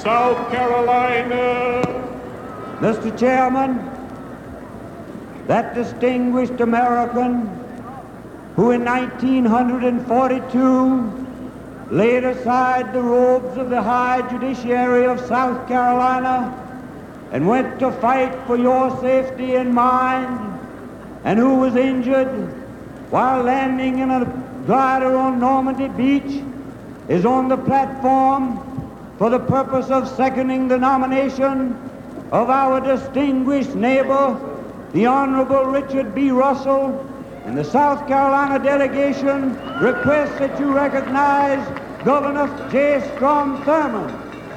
South Carolina. Mr. Chairman, that distinguished American who in 1942 laid aside the robes of the high judiciary of South Carolina and went to fight for your safety and mine, and who was injured while landing in a glider on Normandy Beach, is on the platform for the purpose of seconding the nomination of our distinguished neighbor, the Honorable Richard B. Russell, and the South Carolina delegation requests that you recognize Governor J. Strom Thurmond.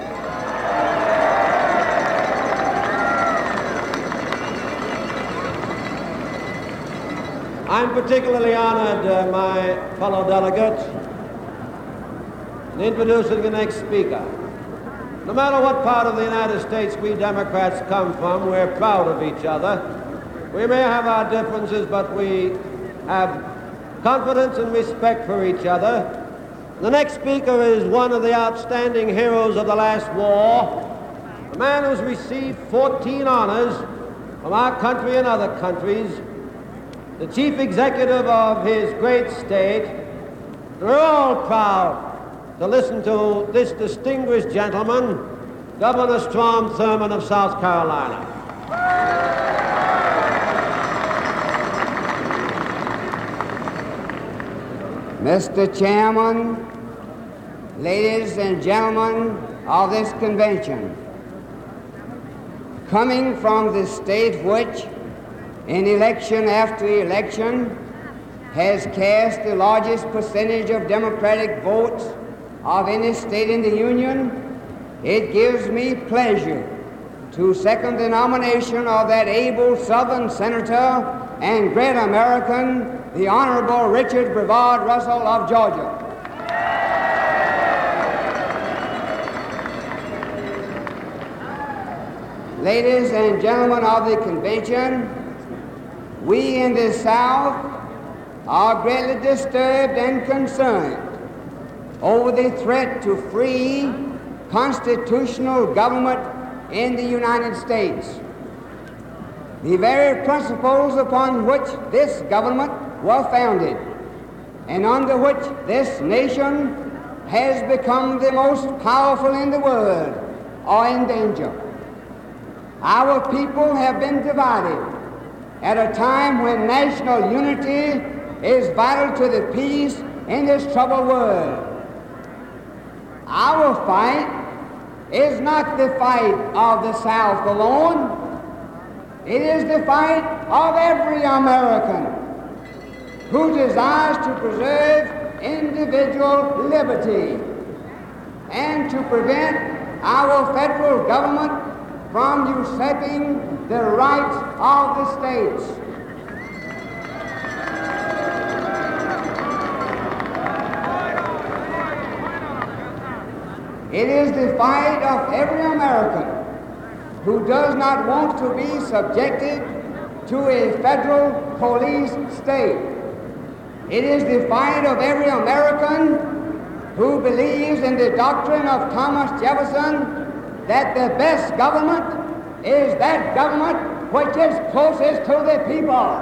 I'm particularly honored, my fellow delegates, in introducing the next speaker. No matter what part of the United States we Democrats come from, we're proud of each other. We may have our differences, but we have confidence and respect for each other. The next speaker is one of the outstanding heroes of the last war, a man who's received 14 honors from our country and other countries, the chief executive of his great state. We're all proud to listen to this distinguished gentleman, Governor Strom Thurmond of South Carolina. Mr. Chairman, ladies and gentlemen of this convention, coming from the state which, in election after election, has cast the largest percentage of Democratic votes of any state in the Union, it gives me pleasure to second the nomination of that able Southern senator and great American, the Honorable Richard Brevard Russell of Georgia. Ladies and gentlemen of the convention, we in the South are greatly disturbed and concerned over the threat to free constitutional government in the United States. The very principles upon which this government were founded and under which this nation has become the most powerful in the world are in danger. Our people have been divided at a time when national unity is vital to the peace in this troubled world. Our fight is not the fight of the South alone. It is the fight of every American who desires to preserve individual liberty and to prevent our federal government from usurping the rights of the states. It is the fight of every American who does not want to be subjected to a federal police state. It is the fight of every American who believes in the doctrine of Thomas Jefferson that the best government is that government which is closest to the people.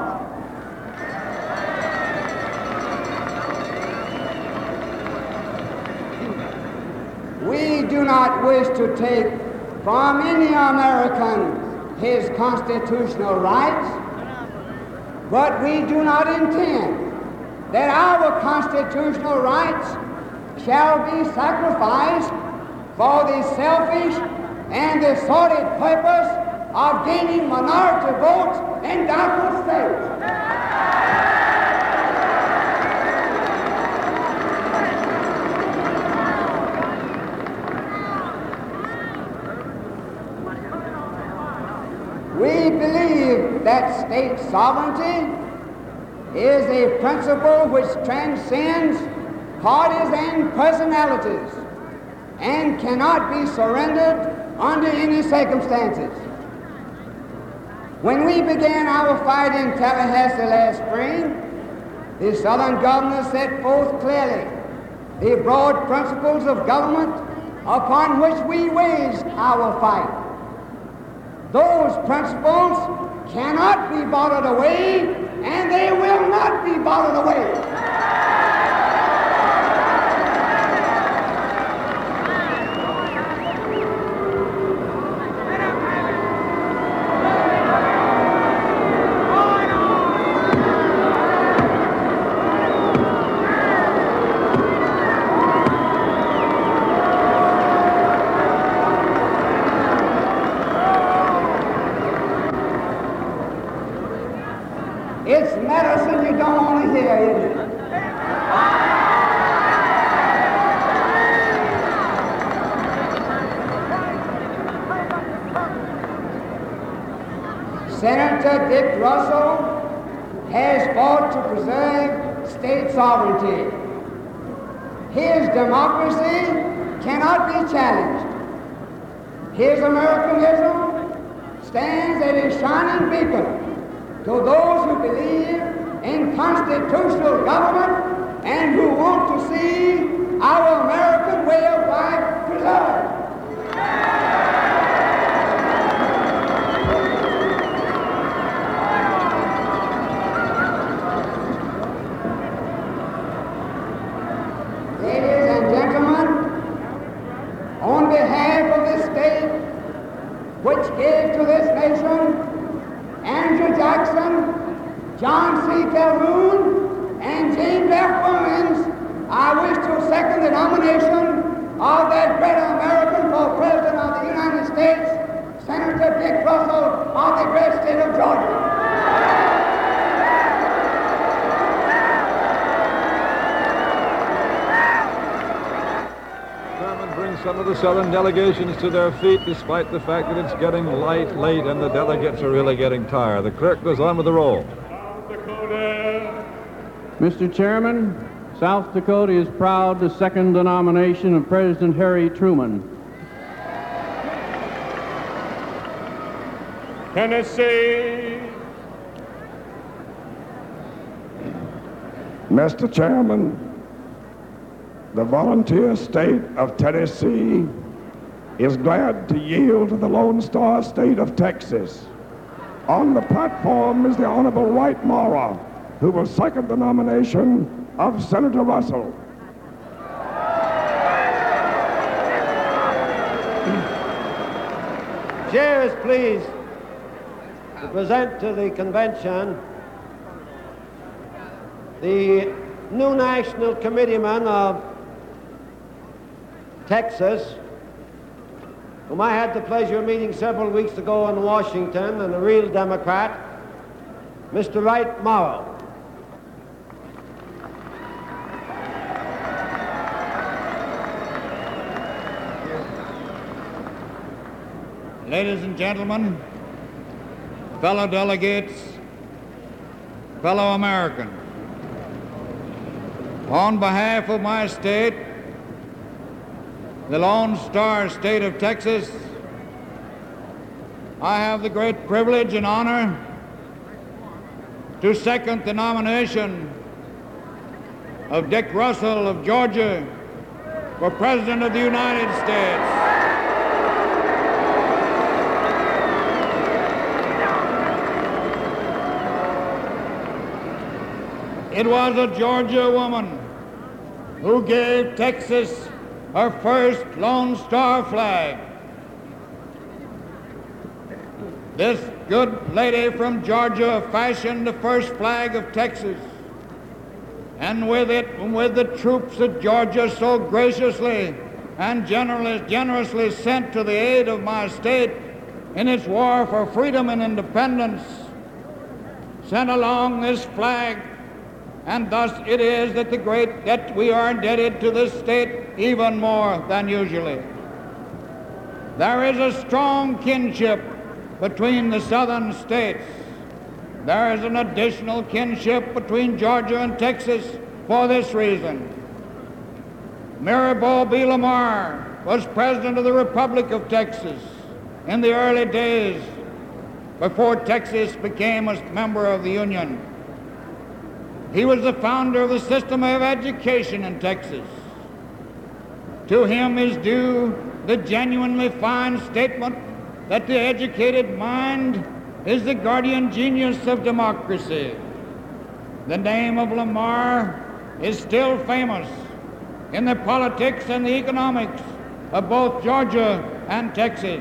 We do not wish to take from any American his constitutional rights, but we do not intend that our constitutional rights shall be sacrificed for the selfish and the sordid purpose of gaining minority votes in doubtful states. We believe that state sovereignty is a principle which transcends parties and personalities and cannot be surrendered under any circumstances. When we began our fight in Tallahassee last spring, the Southern governor set forth clearly the broad principles of government upon which we wage our fight. Those principles cannot be bartered away, and they will not be bartered away. It's medicine you don't want to hear, is it? Senator Dick Russell has fought to preserve state sovereignty. His democracy cannot be challenged. His Americanism stands as a shining beacon to those who believe in constitutional government and who want to see our American way of life preserved. Ladies and gentlemen, on behalf of the state which gave to this nation Andrew Jackson, John C. Calhoun, and James F. Owens, I wish to second the nomination of that great American for President of the United States, Senator Dick Russell of the great state of Georgia. Some of the southern delegations to their feet, despite the fact that it's getting late, and the delegates are really getting tired. The clerk goes on with the roll. South Dakota. Mr. Chairman, South Dakota is proud to second the nomination of President Harry Truman. Tennessee. Mr. Chairman, the volunteer state of Tennessee is glad to yield to the Lone Star state of Texas. On the platform is the Honorable Wright Mara, who will second the nomination of Senator Russell. Chair is pleased to present to the convention the new national committeeman of Texas, whom I had the pleasure of meeting several weeks ago in Washington, and a real Democrat, Mr. Wright Morrow. Ladies and gentlemen, fellow delegates, fellow Americans, on behalf of my state, the Lone Star State of Texas, I have the great privilege and honor to second the nomination of Dick Russell of Georgia for President of the United States. It was a Georgia woman who gave Texas her first Lone Star flag. This good lady from Georgia fashioned the first flag of Texas, and with it, and with the troops that Georgia so graciously and generously sent to the aid of my state in its war for freedom and independence, sent along this flag. And thus it is that we are indebted to this state even more than usually. There is a strong kinship between the southern states. There is an additional kinship between Georgia and Texas for this reason. Mirabeau B. Lamar was president of the Republic of Texas in the early days before Texas became a member of the Union. He was the founder of the system of education in Texas. To him is due the genuinely fine statement that the educated mind is the guardian genius of democracy. The name of Lamar is still famous in the politics and the economics of both Georgia and Texas.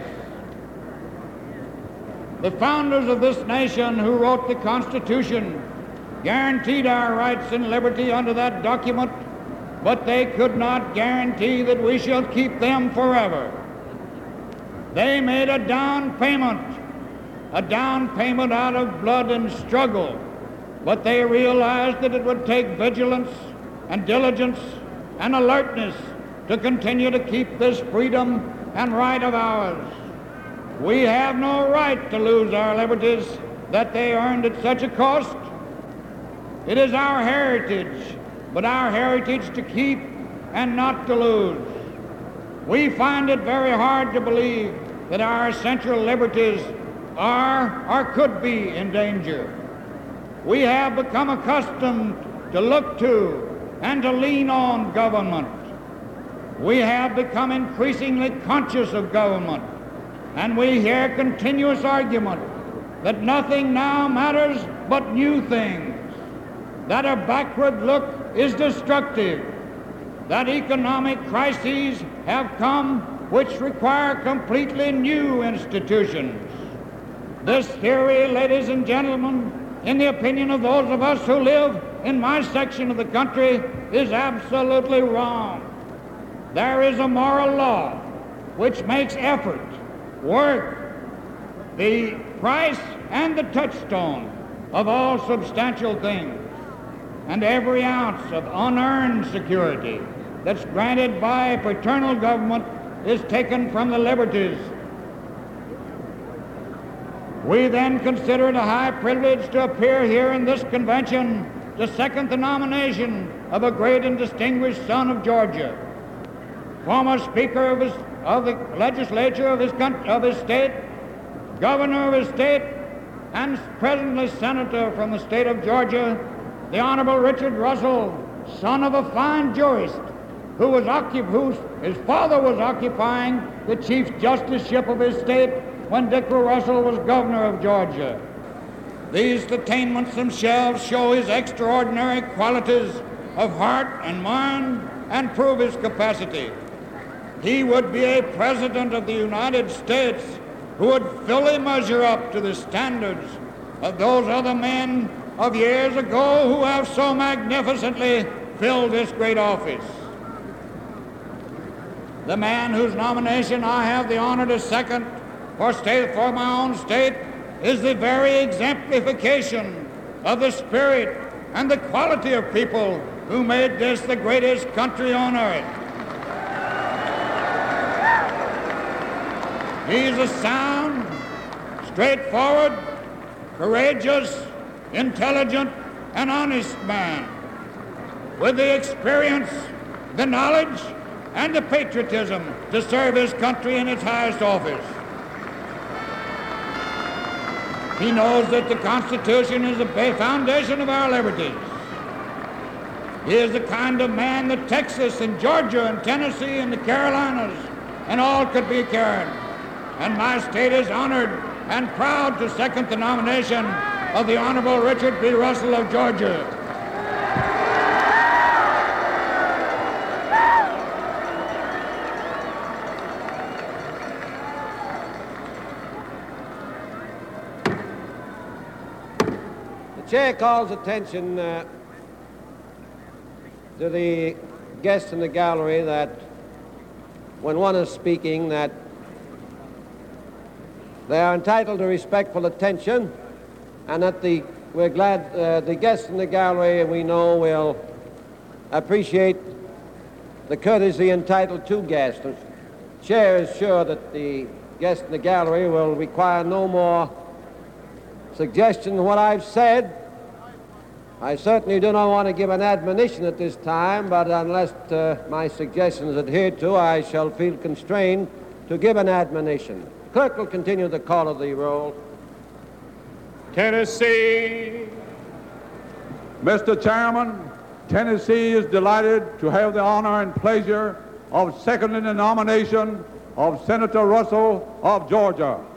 The founders of this nation who wrote the Constitution guaranteed our rights and liberty under that document, but they could not guarantee that we shall keep them forever. They made a down payment out of blood and struggle, but they realized that it would take vigilance and diligence and alertness to continue to keep this freedom and right of ours. We have no right to lose our liberties that they earned at such a cost. It is our heritage, but our heritage to keep and not to lose. We find it very hard to believe that our essential liberties are or could be in danger. We have become accustomed to look to and to lean on government. We have become increasingly conscious of government, and we hear continuous argument that nothing now matters but new things, that a backward look is destructive, that economic crises have come which require completely new institutions. This theory, ladies and gentlemen, in the opinion of those of us who live in my section of the country, is absolutely wrong. There is a moral law which makes effort, work, the price and the touchstone of all substantial things, and every ounce of unearned security that's granted by paternal government is taken from the liberties. We then consider it a high privilege to appear here in this convention to second the nomination of a great and distinguished son of Georgia, former Speaker of the legislature of his state, governor of his state, and presently senator from the state of Georgia, the Honorable Richard Russell, son of a fine jurist whose his father was occupying the Chief Justiceship of his state when Dickerel Russell was governor of Georgia. These attainments themselves show his extraordinary qualities of heart and mind and prove his capacity. He would be a president of the United States who would fully measure up to the standards of those other men of years ago who have so magnificently filled this great office. The man whose nomination I have the honor to second for my own state is the very exemplification of the spirit and the quality of people who made this the greatest country on earth. He's a sound, straightforward, courageous, intelligent, and honest man with the experience, the knowledge, and the patriotism to serve his country in its highest office. He knows that the Constitution is the foundation of our liberties. He is the kind of man that Texas and Georgia and Tennessee and the Carolinas and all could be carried. And my state is honored and proud to second the nomination of the Honorable Richard B. Russell of Georgia. The chair calls attention to the guests in the gallery that when one is speaking that they are entitled to respectful attention, and that we're glad the guests in the gallery, we know, will appreciate the courtesy entitled to guests. The chair is sure that the guests in the gallery will require no more suggestion than what I've said. I certainly do not want to give an admonition at this time, but unless my suggestion is adhered to, I shall feel constrained to give an admonition. Clerk will continue the call of the roll. Tennessee. Mr. Chairman, Tennessee is delighted to have the honor and pleasure of seconding the nomination of Senator Russell of Georgia.